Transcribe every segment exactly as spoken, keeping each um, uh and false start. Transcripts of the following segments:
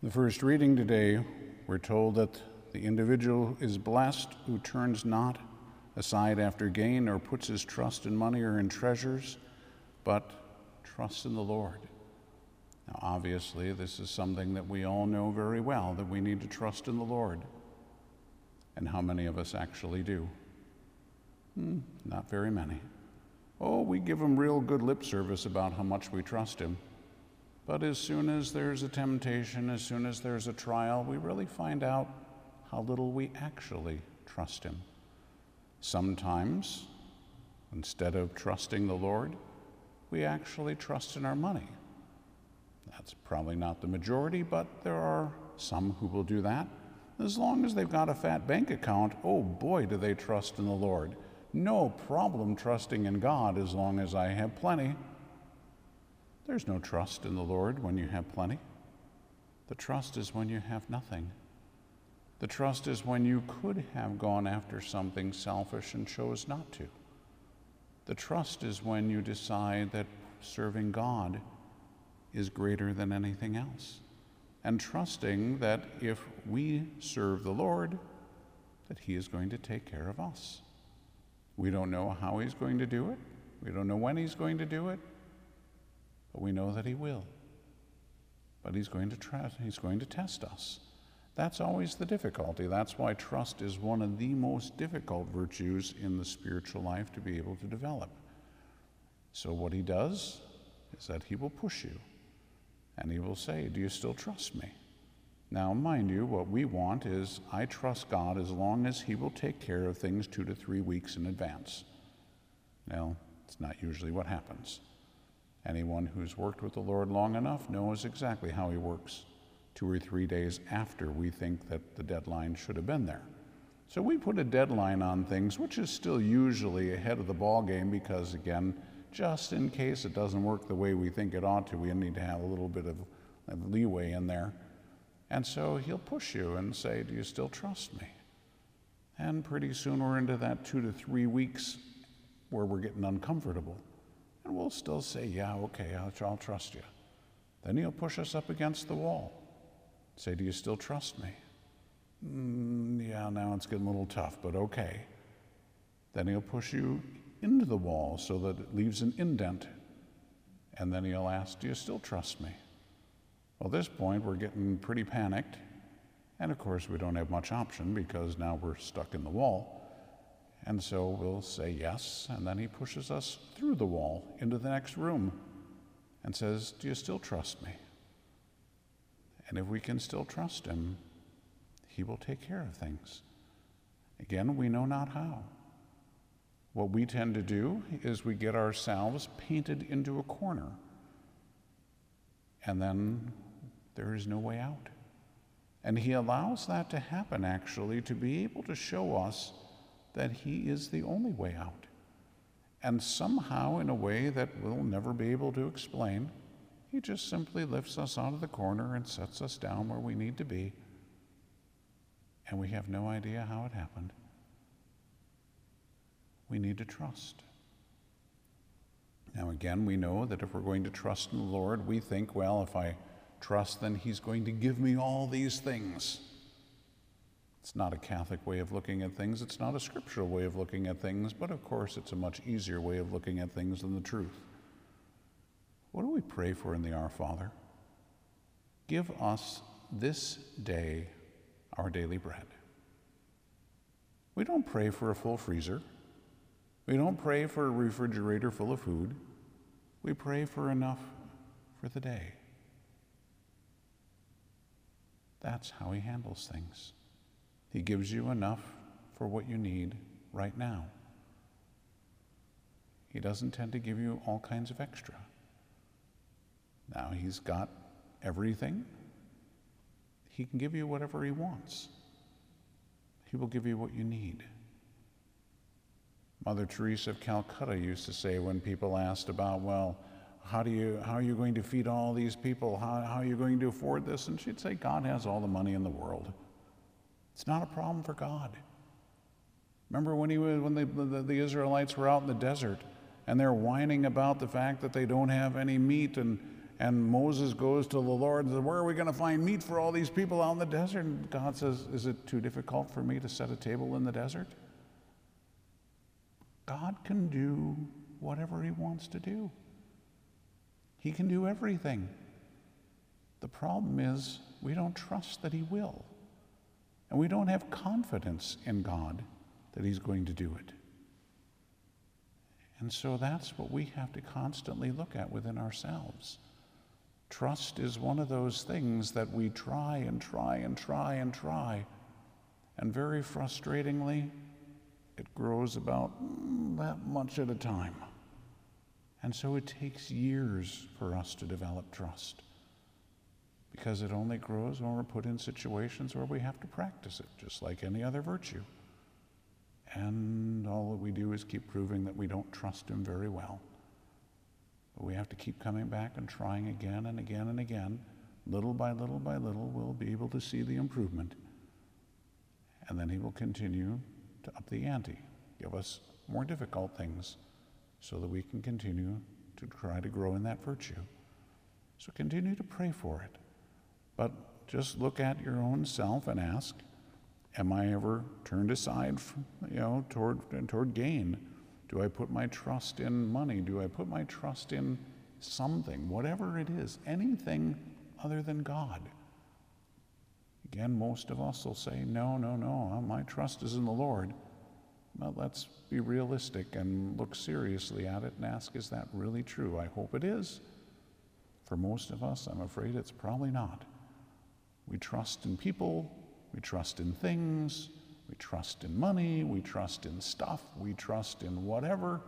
The first reading today, we're told that the individual is blessed who turns not aside after gain or puts his trust in money or in treasures, but trusts in the Lord. Now, obviously, this is something that we all know very well, that we need to trust in the Lord. And how many of us actually do? Hmm, not very many. Oh, we give him real good lip service about how much we trust him. But as soon as there's a temptation, as soon as there's a trial, we really find out how little we actually trust him. Sometimes, instead of trusting the Lord, we actually trust in our money. That's probably not the majority, but there are some who will do that. As long as they've got a fat bank account, oh boy, do they trust in the Lord. No problem trusting in God as long as I have plenty. There's no trust in the Lord when you have plenty. The trust is when you have nothing. The trust is when you could have gone after something selfish and chose not to. The trust is when you decide that serving God is greater than anything else, and trusting that if we serve the Lord, that he is going to take care of us. We don't know how he's going to do it. We don't know when he's going to do it. But we know that he will. But he's going to try, he's going to test us. That's always the difficulty. That's why trust is one of the most difficult virtues in the spiritual life to be able to develop. So what he does is that he will push you, and he will say, do you still trust me? Now, mind you, what we want is, I trust God as long as he will take care of things two to three weeks in advance. Now, it's not usually what happens. Anyone who's worked with the Lord long enough knows exactly how he works two or three days after we think that the deadline should have been there. So we put a deadline on things, which is still usually ahead of the ball game because, again, just in case it doesn't work the way we think it ought to, we need to have a little bit of, of leeway in there. And so he'll push you and say, do you still trust me? And pretty soon we're into that two to three weeks where we're getting uncomfortable. And we'll still say, yeah, okay, I'll, I'll trust you. Then he'll push us up against the wall. Say, do you still trust me? Mm, yeah, now it's getting a little tough, but okay. Then he'll push you into the wall so that it leaves an indent. And then he'll ask, do you still trust me? Well, at this point, we're getting pretty panicked. And of course, we don't have much option because now we're stuck in the wall. And so we'll say yes, and then he pushes us through the wall into the next room and says, do you still trust me? And if we can still trust him, he will take care of things. Again, we know not how. What we tend to do is we get ourselves painted into a corner, and then there is no way out. And he allows that to happen, actually, to be able to show us that he is the only way out. And somehow, in a way that we'll never be able to explain, he just simply lifts us out of the corner and sets us down where we need to be. And we have no idea how it happened. We need to trust. Now again, we know that if we're going to trust in the Lord, we think, well, if I trust, then he's going to give me all these things. It's not a Catholic way of looking at things. It's not a scriptural way of looking at things, but of course it's a much easier way of looking at things than the truth. What do we pray for in the Our Father? Give us this day our daily bread. We don't pray for a full freezer. We don't pray for a refrigerator full of food. We pray for enough for the day. That's how he handles things. He gives you enough for what you need right now. He doesn't tend to give you all kinds of extra. Now he's got everything. He can give you whatever he wants. He will give you what you need. Mother Teresa of Calcutta used to say when people asked about, well, how do you, how are you going to feed all these people? How, how are you going to afford this? And she'd say, God has all the money in the world. It's not a problem for God. Remember when he was, when the, the, the Israelites were out in the desert and they're whining about the fact that they don't have any meat and, And Moses goes to the Lord and says, where are we going to find meat for all these people out in the desert? And God says, is it too difficult for me to set a table in the desert? God can do whatever he wants to do. He can do everything. The problem is we don't trust that he will. And we don't have confidence in God that he's going to do it. And so that's what we have to constantly look at within ourselves. Trust is one of those things that we try and try and try and try. And very frustratingly, it grows about mm, that much at a time. And so it takes years for us to develop trust, because it only grows when we're put in situations where we have to practice it, just like any other virtue. And all that we do is keep proving that we don't trust him very well. But we have to keep coming back and trying again and again and again. Little by little by little, we'll be able to see the improvement. And then he will continue to up the ante, give us more difficult things so that we can continue to try to grow in that virtue. So continue to pray for it. But just look at your own self and ask, am I ever turned aside from, you know, toward, toward gain? Do I put my trust in money? Do I put my trust in something, whatever it is, anything other than God? Again, most of us will say, no, no, no, my trust is in the Lord. But let's be realistic and look seriously at it and ask, is that really true? I hope it is. For most of us, I'm afraid it's probably not. We trust in people, we trust in things, we trust in money, we trust in stuff, we trust in whatever.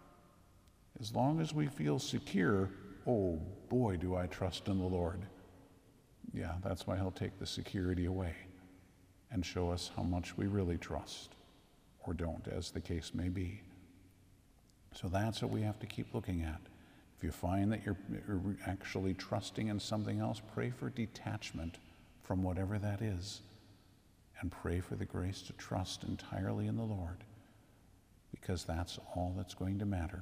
As long as we feel secure, oh boy, do I trust in the Lord. Yeah, that's why he'll take the security away and show us how much we really trust, or don't, as the case may be. So that's what we have to keep looking at. If you find that you're, you're actually trusting in something else, pray for detachment from whatever that is. And pray for the grace to trust entirely in the Lord, because that's all that's going to matter.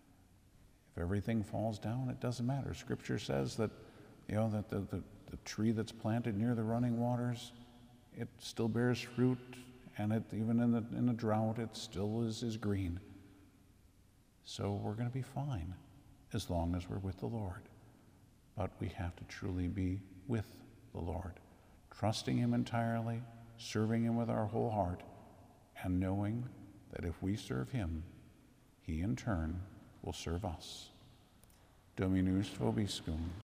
If everything falls down, it doesn't matter. Scripture says that, you know, that the, the, the tree that's planted near the running waters, it still bears fruit, and it, even in the in the drought, it still is, is green. So we're going to be fine as long as we're with the Lord. But we have to truly be with the Lord, trusting him entirely, serving him with our whole heart, and knowing that if we serve him, he in turn will serve us. Dominus vobiscum.